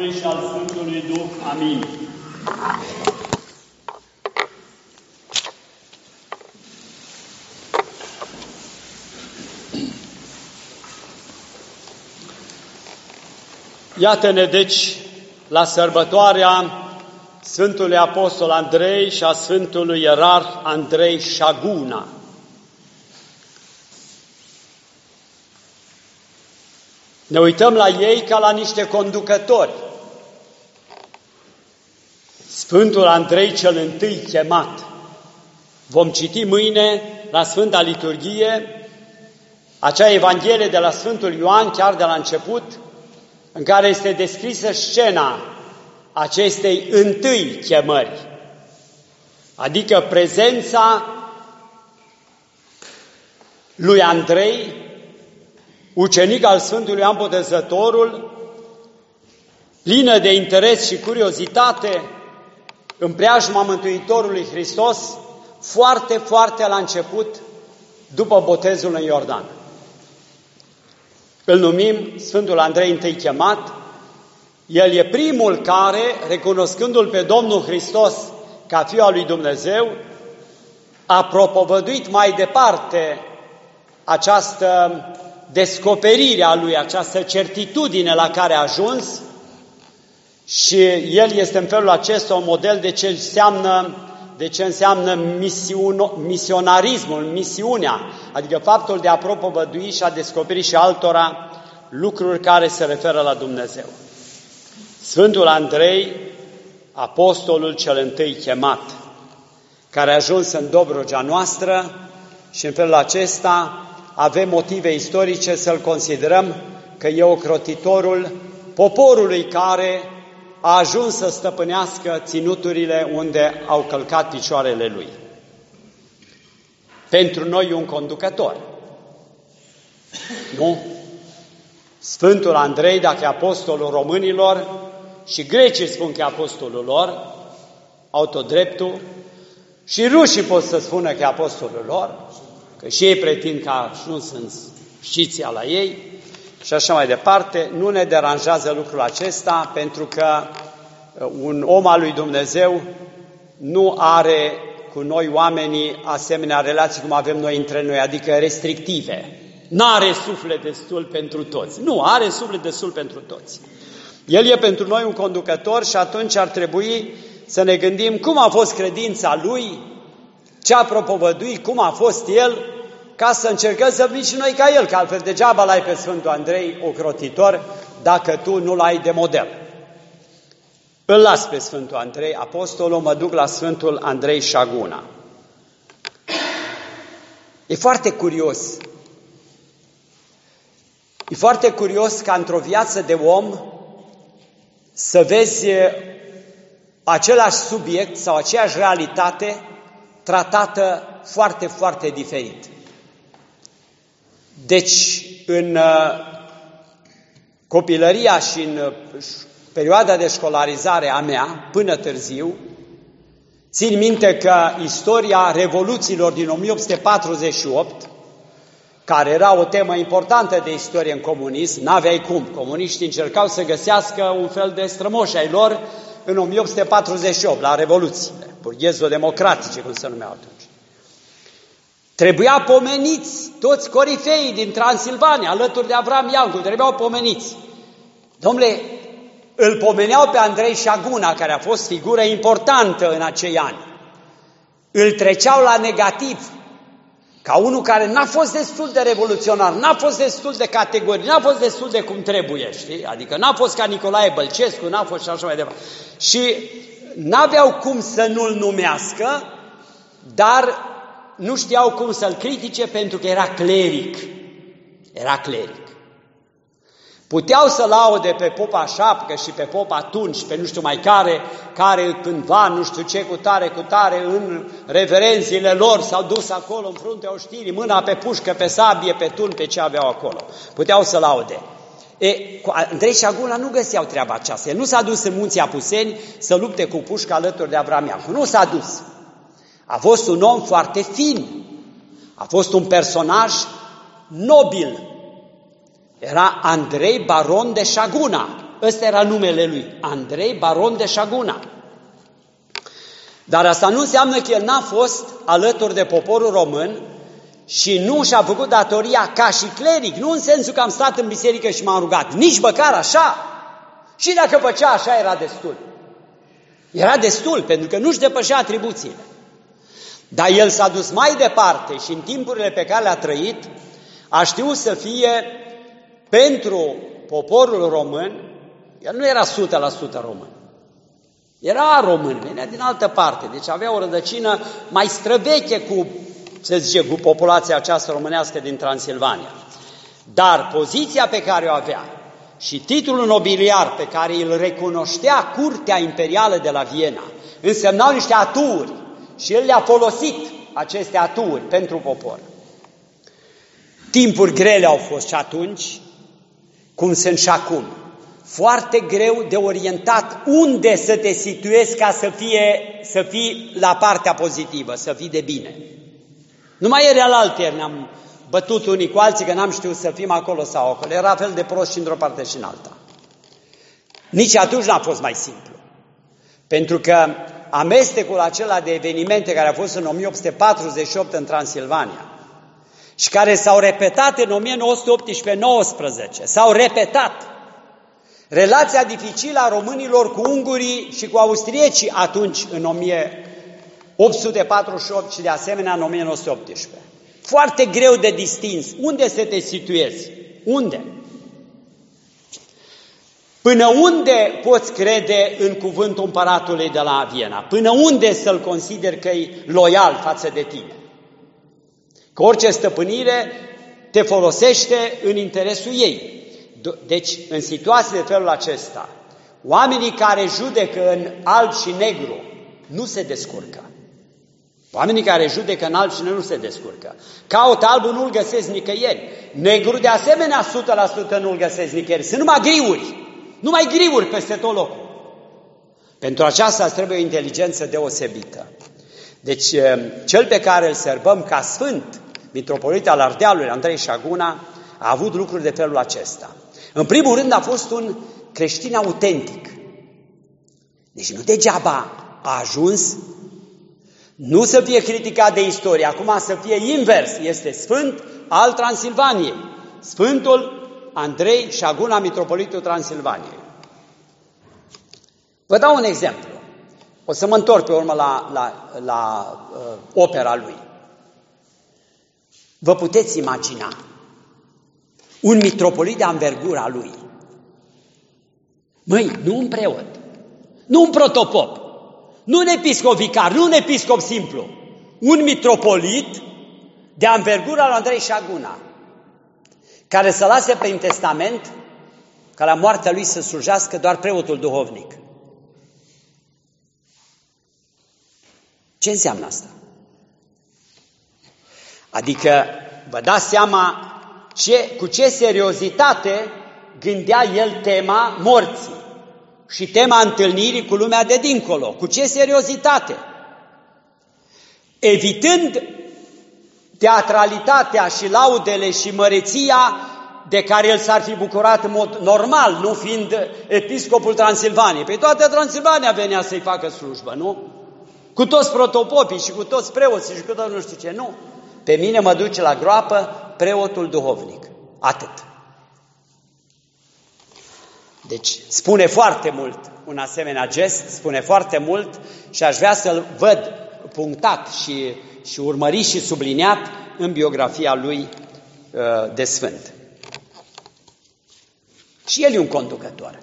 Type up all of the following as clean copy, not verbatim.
Tatălui și al Sfântului Duh. Amin. Iată-ne deci la sărbătoarea Sfântului Apostol Andrei și a Sfântului Ierarh Andrei Șaguna. Ne uităm la ei ca la niște conducători. Sfântul Andrei cel întâi chemat. Vom citi mâine la Sfânta Liturghie acea Evanghelie de la Sfântul Ioan, chiar de la început, în care este descrisă scena acestei întâi chemări, adică prezența lui Andrei, ucenic al Sfântului Ioan Botezătorul, plină de interes și curiozitate în preajma Mântuitorului Hristos, foarte la început, după botezul în Iordan. Îl numim Sfântul Andrei întâi chemat. El e primul care, recunoscându-L pe Domnul Hristos ca Fiul al lui Dumnezeu, a propovăduit mai departe această descoperire a Lui, această certitudine la care a ajuns, și el este în felul acesta un model de ce înseamnă misionarismul, misiunea, adică faptul de a propovădui și a descoperi și altora lucruri care se referă la Dumnezeu. Sfântul Andrei, apostolul cel întâi chemat, care a ajuns în Dobrogea noastră, și în felul acesta avem motive istorice să-l considerăm că e ocrotitorul poporului care a ajuns să stăpânească ținuturile unde au călcat picioarele lui. Pentru noi un conducător. Nu? Sfântul Andrei, dacă e apostolul românilor, și grecii spun că e apostolul lor, au tot dreptul, și rușii pot să spună că e apostolul lor, că și ei pretind că ajuns în sciția la ei, și așa mai departe. Nu ne deranjează lucrul acesta, pentru că un om al lui Dumnezeu nu are cu noi oamenii asemenea relații cum avem noi între noi, adică restrictive. N-are suflet destul pentru toți. Nu, are suflet destul pentru toți. El e pentru noi un conducător și atunci ar trebui să ne gândim cum a fost credința lui, ce a propovăduit, cum a fost el, ca să încercăm să fim și noi ca el, că altfel degeaba l-ai pe Sfântul Andrei ocrotitor dacă tu nu l-ai de model. Îl las pe Sfântul Andrei, apostolul, mă duc la Sfântul Andrei Șaguna. E foarte curios ca într-o viață de om să vezi același subiect sau aceeași realitate tratată foarte diferit. Deci, în copilăria și în perioada de școlarizare a mea, până târziu, țin minte că istoria revoluțiilor din 1848, care era o temă importantă de istorie în comunism, n-aveai cum, comuniștii încercau să găsească un fel de strămoși ai lor în 1848, la revoluțiile burghezo-democratice, cum se numeau atunci. Trebuia pomeniți toți corifeii din Transilvania, alături de Avram Iancu, trebuiau pomeniți. Dom'le, îl pomeneau pe Andrei Șaguna, care a fost figură importantă în acei ani. Îl treceau la negativ, ca unul care n-a fost destul de revoluționar, n-a fost destul de categoric, n-a fost destul de cum trebuie, știi? Adică n-a fost ca Nicolae Bălcescu, n-a fost și așa mai departe. Și n-aveau cum să nu-l numească, dar nu știau cum să-l critique pentru că era cleric. Era cleric. Puteau să laude pe popa Șapcă și pe popa atunci, pe nu știu mai care cândva, nu știu ce, cu tare, în reverențiile lor s-au dus acolo în fruntea oștirii, mâna pe pușcă, pe sabie, pe tun, pe ce aveau acolo. Puteau să laude. Cu Andrei Șaguna nu găseau treaba aceasta. El nu s-a dus în Munții Apuseni să lupte cu pușca alături de Avram Iancu. Nu s-a dus. A fost un om foarte fin. A fost un personaj nobil. Era Andrei Baron de Șaguna. Ăsta era numele lui, Andrei, baron de Șaguna. Dar asta nu înseamnă că el n-a fost alături de poporul român și nu și-a făcut datoria ca și cleric, nu în sensul că am stat în biserică și m-am rugat, nici măcar așa. Și dacă făcea așa, era destul. Era destul, pentru că nu-și depășea atribuțiile. Dar el s-a dus mai departe și în timpurile pe care le-a trăit, a știut să fie pentru poporul român. El nu era 100% român. Era român, venea din altă parte, deci avea o rădăcină mai străveche cu, se zice, cu populația aceasta românească din Transilvania. Dar poziția pe care o avea și titlul nobiliar pe care îl recunoștea Curtea Imperială de la Viena însemnau niște aturi și el le-a folosit aceste aturi pentru popor. Timpuri grele au fost și atunci, cum sunt și acum. Foarte greu de orientat unde să te situezi ca să fii la partea pozitivă, să fii de bine. Numai ieri alaltăieri ne-am bătut unii cu alții că n-am știut să fim acolo sau acolo. Era fel de prost și într-o parte și în alta. Nici atunci n-a fost mai simplu. Pentru că amestecul acela de evenimente care a fost în 1848 în Transilvania și care s-au repetat în 1918-19, s-au repetat. Relația dificilă a românilor cu ungurii și cu austriecii atunci în 1848 și de asemenea în 1918. Foarte greu de distins. Unde să te situezi? Unde? Până unde poți crede în cuvântul împăratului de la Viena? Până unde să-l consideri că e loial față de tine? Că orice stăpânire te folosește în interesul ei. Deci, în situații de felul acesta, oamenii care judecă în alb și negru nu se descurcă. Oamenii care judecă în alb și negru nu se descurcă. Caută albul, nu-l găsesc nicăieri. Negru, de asemenea, 100% nu-l găsesc nicăieri. Sunt numai griuri. Numai griuri peste tot locul. Pentru aceasta trebuie o inteligență deosebită. Deci, cel pe care îl sărbăm ca sfânt, mitropolit al Ardealului, Andrei Șaguna, a avut lucruri de felul acesta. În primul rând a fost un creștin autentic. Deci nu degeaba a ajuns nu să fie criticat de istorie, acum să fie invers. Este sfânt al Transilvaniei. Sfântul Andrei Șaguna, mitropolitul Transilvaniei. Vă dau un exemplu. O să mă întorc pe urmă la opera lui. Vă puteți imagina un mitropolit de anvergura lui. Măi, nu un preot, nu un protopop, nu un episcop vicar, nu un episcop simplu, un mitropolit de anvergura lui Andrei Șaguna, care să lase prin testament ca la moartea lui să slujească doar preotul duhovnic. Ce înseamnă asta? Adică vă dați seama cu ce seriozitate gândea el tema morții și tema întâlnirii cu lumea de dincolo. Cu ce seriozitate! Evitând teatralitatea și laudele și măreția de care el s-ar fi bucurat în mod normal, nu fiind episcopul Transilvaniei. Pe toată Transilvania venea să-i facă slujbă, nu? Cu toți protopopii și cu toți preoții și cu toți nu știu ce, nu. Pe mine mă duce la groapă preotul duhovnic. Atât. Deci spune foarte mult un asemenea gest, spune foarte mult și aș vrea să-l văd punctat și urmărit și subliniat în biografia lui de sfânt. Și el e un conducător.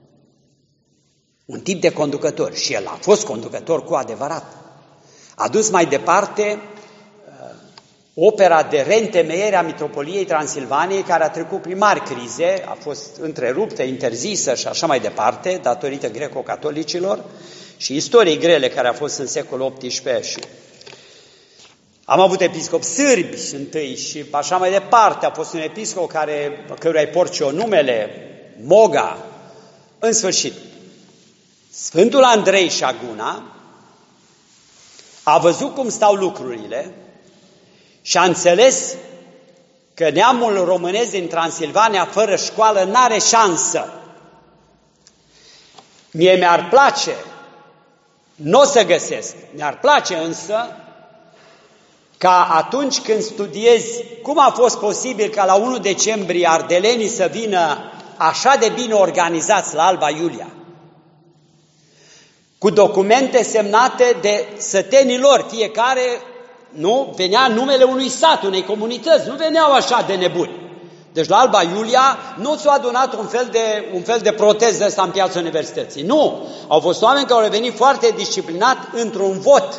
Un tip de conducător. Și el a fost conducător cu adevărat. A dus mai departe opera de reîntemeiere a Mitropoliei Transilvaniei, care a trecut prin mari crize, a fost întreruptă, interzisă și așa mai departe, datorită greco-catolicilor și istoriei grele care a fost în secolul XVIII. Și am avut episcopi sârbi întâi și așa mai departe. A fost un episcop căruia îi porce numele, Moga. În sfârșit, Sfântul Andrei Șaguna a văzut cum stau lucrurile și a înțeles că neamul românesc din Transilvania fără școală n-are șansă. Mie mi-ar place, nu o să găsesc, mi-ar place însă ca atunci când studiezi cum a fost posibil ca la 1 decembrie ardelenii să vină așa de bine organizați la Alba Iulia, cu documente semnate de sătenii lor, fiecare, nu, venea numele unui sat, unei comunități, nu veneau așa de nebuni. Deci la Alba Iulia nu s-a adunat un fel de protest de ăsta în piața universității. Nu! Au fost oameni care au venit foarte disciplinat într-un vot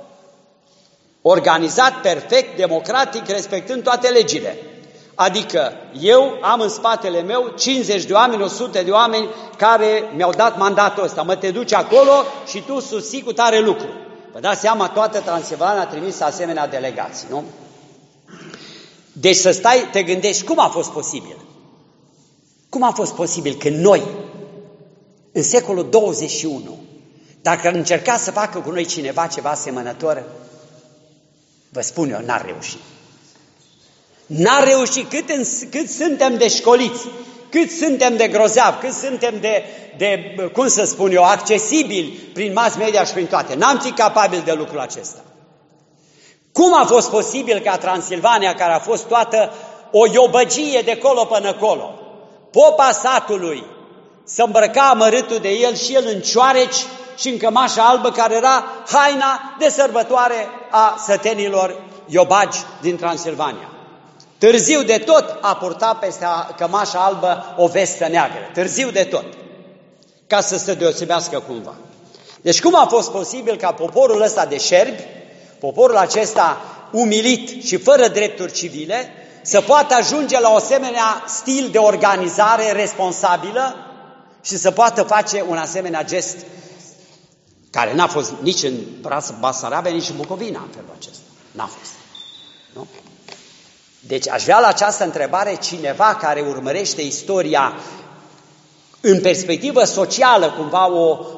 organizat, perfect, democratic, respectând toate legile. Adică eu am în spatele meu 50 de oameni, 100 de oameni care mi-au dat mandatul ăsta. Mă te duci acolo și tu susții cu tare lucru. Vă dați seama, toată Transilvania a trimis asemenea delegații, nu? Deci să stai, te gândești, cum a fost posibil? Cum a fost posibil că noi, în secolul 21, dacă ar încerca să facă cu noi cineva ceva asemănător, vă spun eu, n-ar reuși. N-ar reuși cât suntem de școliți, cât suntem de grozavi, cât suntem de, cum să spun eu, accesibili prin mass media și prin toate. N-am fi capabili de lucrul acesta. Cum a fost posibil ca Transilvania, care a fost toată o iobăgie de colo până colo, popa satului să îmbrăca amărâtul de el și el în cioareci și în cămașa albă, care era haina de sărbătoare a sătenilor iobagi din Transilvania. Târziu de tot a purtat peste cămașa albă o vestă neagră. Târziu de tot. Ca să se deosebească cumva. Deci cum a fost posibil ca poporul ăsta de șerbi, poporul acesta umilit și fără drepturi civile, să poată ajunge la o asemenea stil de organizare responsabilă și să poată face un asemenea gest care n-a fost nici în Basarabia, nici în Bucovina în felul acesta. N-a fost. Nu? Deci aș vrea la această întrebare cineva care urmărește istoria în perspectivă socială, cumva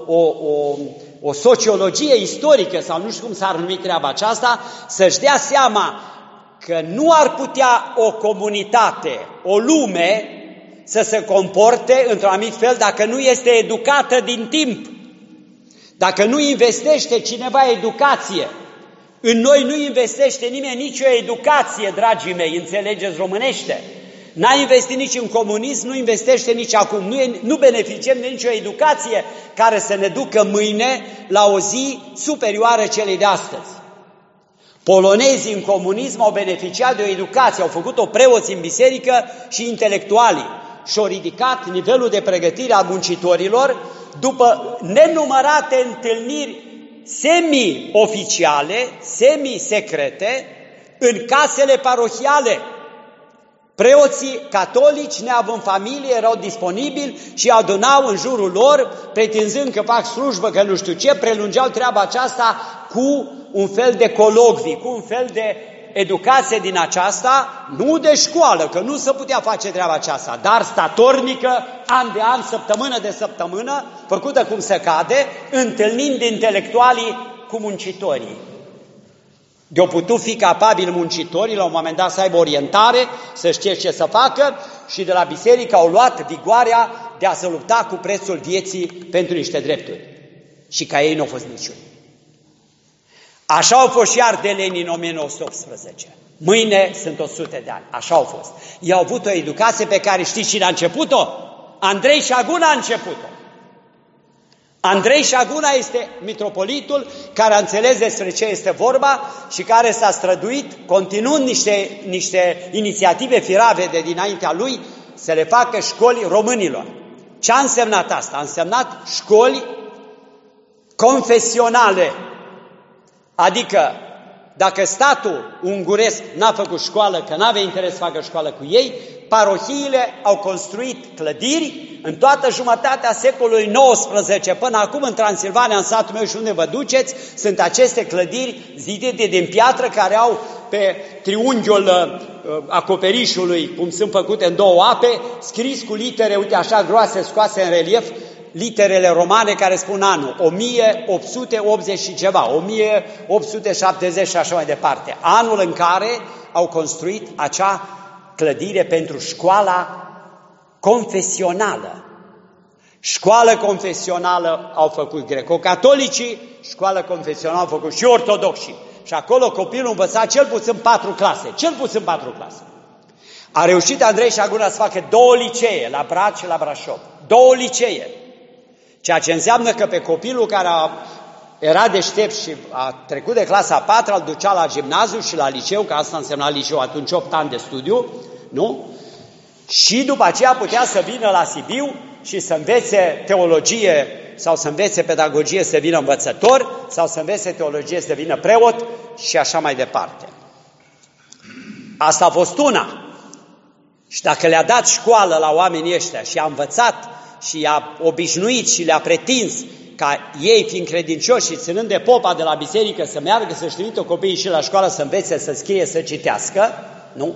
o sociologie istorică, sau nu știu cum s-ar numi treaba aceasta, să-și dea seama că nu ar putea o comunitate, o lume, să se comporte într-un anumit fel dacă nu este educată din timp. Dacă nu investește cineva educație. În noi nu investește nimeni nicio educație, dragii mei, înțelegeți românește. N-a investit nici în comunism, nu investește nici acum. Nu beneficiem de nicio educație care să ne ducă mâine la o zi superioară celei de astăzi. Polonezii în comunism au beneficiat de o educație, au făcut-o preoți în biserică și intelectualii și au ridicat nivelul de pregătire a muncitorilor după nenumărate întâlniri semi-oficiale, semi-secrete, în casele parohiale. Preoții catolici, neavând familie, erau disponibili și adunau în jurul lor, pretinzând că fac slujbă, că nu știu ce, prelungeau treaba aceasta cu un fel de colocvii, cu un fel de educație din aceasta, nu de școală, că nu se putea face treaba aceasta, dar statornică, an de an, săptămână de săptămână, făcută cum se cade, întâlnind intelectualii cu muncitorii. De-au putut fi capabili muncitorii la un moment dat să aibă orientare, să știe ce să facă și de la biserică au luat vigoarea de a se lupta cu prețul vieții pentru niște drepturi. Și ca ei nu au fost niciuni. Așa au fost și ardelenii în 1918. Mâine sunt 100 de ani. Așa au fost. Ei au avut o educație pe care știți cine a început-o? Andrei Șaguna a început-o. Andrei Șaguna este mitropolitul care a înțeles despre ce este vorba și care s-a străduit, continuând niște inițiative firave de dinaintea lui, să le facă școli românilor. Ce a însemnat asta? A însemnat școli confesionale. Adică, dacă statul unguresc n-a făcut școală, că n-avea interes să facă școală cu ei, parohiile au construit clădiri în toată jumătatea secolului XIX până acum în Transilvania, în satul meu și unde vă duceți, sunt aceste clădiri zidite din piatră care au pe triunghiul acoperișului, cum sunt făcute în două ape, scris cu litere, uite așa groase, scoase în relief, literele romane care spun anul, 1880 și ceva, 1870 și așa mai departe, anul în care au construit acea clădire pentru școala confesională. Școală confesională au făcut greco-catolicii, școală confesională au făcut și ortodoxii. Și acolo copilul învăța cel puțin 4 clase, cel puțin 4 clase. A reușit Andrei Șaguna să facă 2 licee, la Braș și la Brașov. 2 licee. Ceea ce înseamnă că pe copilul care era deștept și a trecut de clasa 4, îl ducea la gimnaziu și la liceu, că asta însemna liceu atunci 8 ani de studiu, nu? Și după aceea putea să vină la Sibiu și să învețe teologie sau să învețe pedagogie să devină învățător sau să învețe teologie să devină preot și așa mai departe. Asta a fost una. Și dacă le-a dat școală la oamenii ăștia și a învățat și i-a obișnuit și le-a pretins ca ei, fiind credincioși și ținând de popa de la biserică, să meargă să-și trimită copiii și la școală să învețe, să scrie, să citească, nu?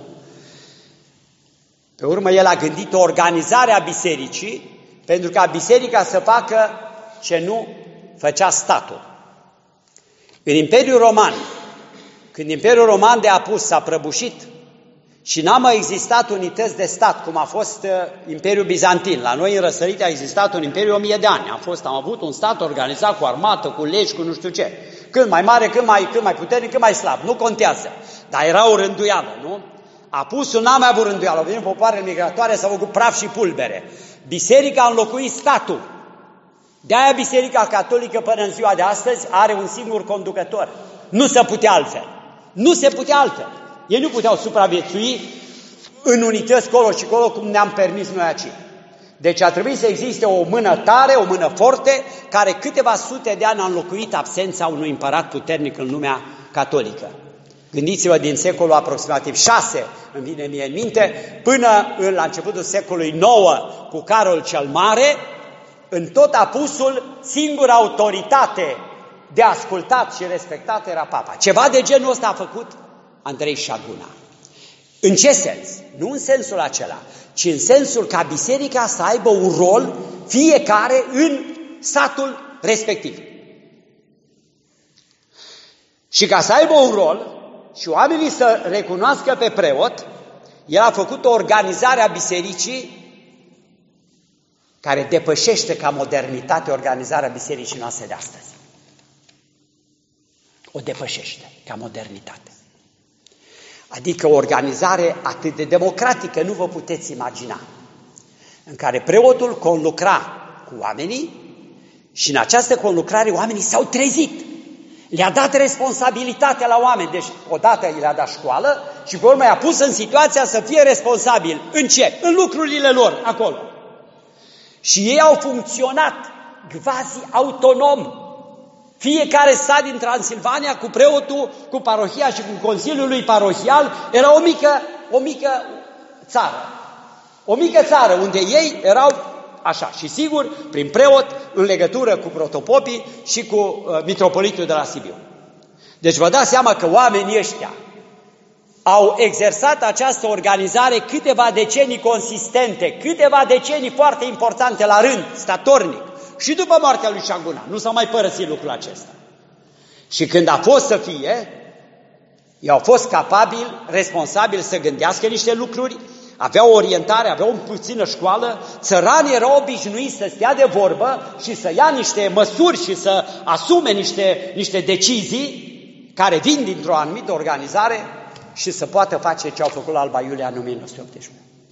Pe urmă, el a gândit o organizare a bisericii pentru ca biserica să facă ce nu făcea statul. În Imperiul Roman, când Imperiul Roman de apus s-a prăbușit și n-a mai existat unități de stat, cum a fost Imperiul Bizantin. La noi în răsărite a existat un imperiu 1000 de ani. Am avut un stat organizat cu armată, cu legi, cu nu știu ce. Când mai mare, când mai puternic, când mai slab. Nu contează. Dar era o rânduială, nu? Apusul n-a mai avut rânduială. Au venit popoarele migratoare, s-au făcut praf și pulbere. Biserica a înlocuit statul. De-aia Biserica Catolică până în ziua de astăzi are un singur conducător. Nu se putea altfel. Nu se putea altfel. Ei nu puteau supraviețui în unități colo și colo cum ne-am permis noi aici. Deci a trebuit să existe o mână tare, o mână forte, care câteva sute de ani a înlocuit absența unui împărat puternic în lumea catolică. Gândiți-vă din secolul aproximativ 6, îmi vine mie în minte, până la începutul secolului 9 cu Carol cel Mare, în tot apusul, singura autoritate de ascultat și respectat era papa. Ceva de genul ăsta a făcut Andrei Șaguna. În ce sens? Nu în sensul acela, ci în sensul ca biserica să aibă un rol fiecare în satul respectiv. Și ca să aibă un rol și oamenii să recunoască pe preot, el a făcut o organizare a bisericii care depășește ca modernitate organizarea bisericii noastre de astăzi. O depășește ca modernitate. Adică o organizare atât de democratică, nu vă puteți imagina, în care preotul conlucra cu oamenii și în această conlucrare oamenii s-au trezit. Le-a dat responsabilitatea la oameni, deci odată le-a dat școală și pe urmă i-a pus în situația să fie responsabil. În ce? În lucrurile lor, acolo. Și ei au funcționat quasi autonom. Fiecare sat din Transilvania cu preotul, cu parohia și cu consiliul lui parohial era o mică țară. O mică țară unde ei erau așa. Și sigur, prin preot, în legătură cu protopopii și cu mitropolitul de la Sibiu. Deci vă dați seama că oamenii ăștia au exersat această organizare câteva decenii consistente, câteva decenii foarte importante la rând, statornic. Și după moartea lui Șaguna, nu s-a mai părăsit lucrul acesta. Și când a fost să fie, ei au fost capabili, responsabili să gândească niște lucruri, aveau o orientare, aveau o puțină școală, țăranii erau obișnuiți să stea de vorbă și să ia niște măsuri și să asume niște decizii care vin dintr-o anumită organizare și să poată face ce au făcut la Alba Iulia în 1918.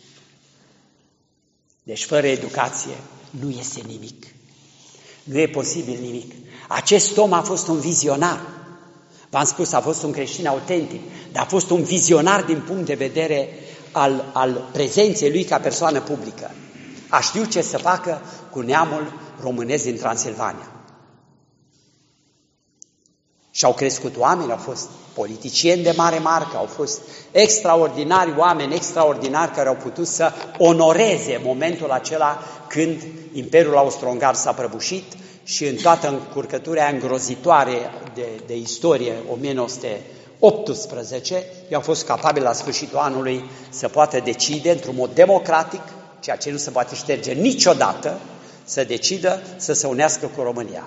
Deci fără educație nu iese nimic. Nu e posibil nimic. Acest om a fost un vizionar. V-am spus, a fost un creștin autentic, dar a fost un vizionar din punct de vedere al prezenței lui ca persoană publică. A știut ce să facă cu neamul românesc din Transilvania. Și au crescut oameni, au fost politicieni de mare marcă, au fost extraordinari oameni, extraordinari care au putut să onoreze momentul acela când Imperiul Austro-Ungar s-a prăbușit și în toată încurcătura îngrozitoare de istorie 1918, ei au fost capabili la sfârșitul anului să poată decide într-un mod democratic, ceea ce nu se poate șterge niciodată, să decidă să se unească cu România.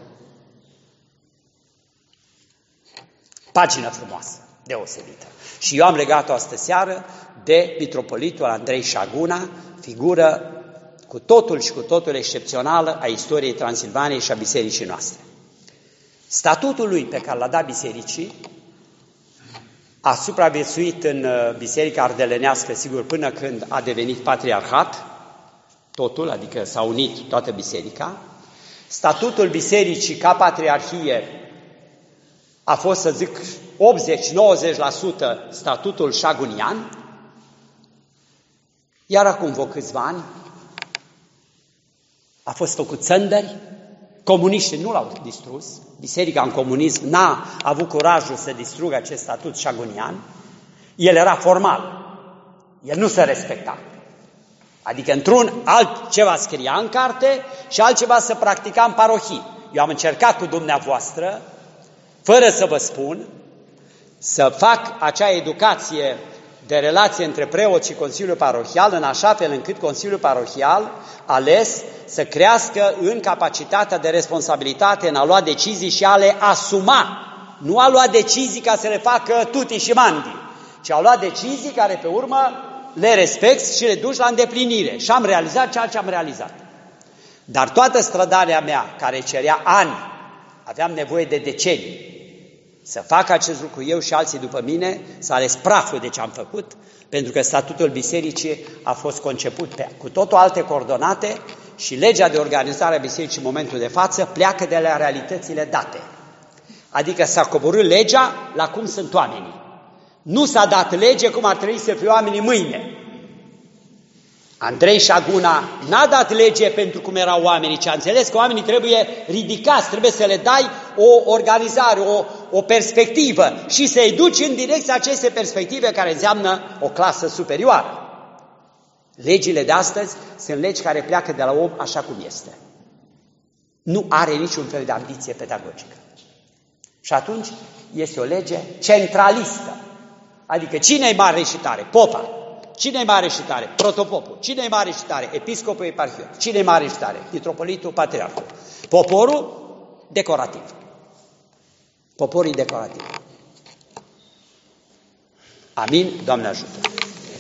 Pagină frumoasă, deosebită. Și eu am legat-o astă seară de mitropolitul Andrei Șaguna, figură cu totul și cu totul excepțională a istoriei Transilvaniei și a bisericii noastre. Statutul lui pe care l-a dat bisericii a supraviețuit în biserica ardelenească, sigur, până când a devenit patriarhat, totul, adică s-a unit toată biserica. Statutul bisericii ca patriarhie a fost, să zic, 80-90% statutul șagunian, iar acum vreo câțiva ani a fost făcut țăndări, comuniștii nu l-au distrus, biserica în comunism n-a avut curajul să distrugă acest statut șagunian, el era formal, el nu se respecta. Adică într-un altceva scria în carte și altceva se practica în parohii. Eu am încercat cu dumneavoastră, fără să vă spun, să fac acea educație de relație între preot și Consiliul Parohial, în așa fel încât Consiliul Parohial ales să crească în capacitatea de responsabilitate, în a lua decizii și a le asuma. Nu a lua decizii ca să le facă tuti și mandi, ci a lua decizii care pe urmă le respecti și le duci la îndeplinire. Și am realizat ceea ce am realizat. Dar toată strădania mea, care cerea ani, aveam nevoie de decenii, să fac acest lucru eu și alții după mine, s-a ales praful de ce am făcut, pentru că statutul bisericii a fost conceput cu totul alte coordonate și legea de organizare a bisericii în momentul de față pleacă de la realitățile date. Adică s-a coborât legea la cum sunt oamenii. Nu s-a dat lege cum ar trebui să fie oamenii mâine. Andrei Șaguna n-a dat lege pentru cum erau oamenii, ci a înțeles că oamenii trebuie ridicați, trebuie să le dai o organizare, o perspectivă și să-i duci în direcția acestei perspective care înseamnă o clasă superioară. Legile de astăzi sunt legi care pleacă de la om așa cum este. Nu are niciun fel de ambiție pedagogică. Și atunci este o lege centralistă. Adică cine e mare și tare? Popa. Cine e mare și tare? Protopopul. Cine e mare și tare? Episcopul, eparhion. Cine e mare și tare? Mitropolitul, patriarhul. Poporul, decorativ. Poporul e decorativ. Amin? Doamne ajută!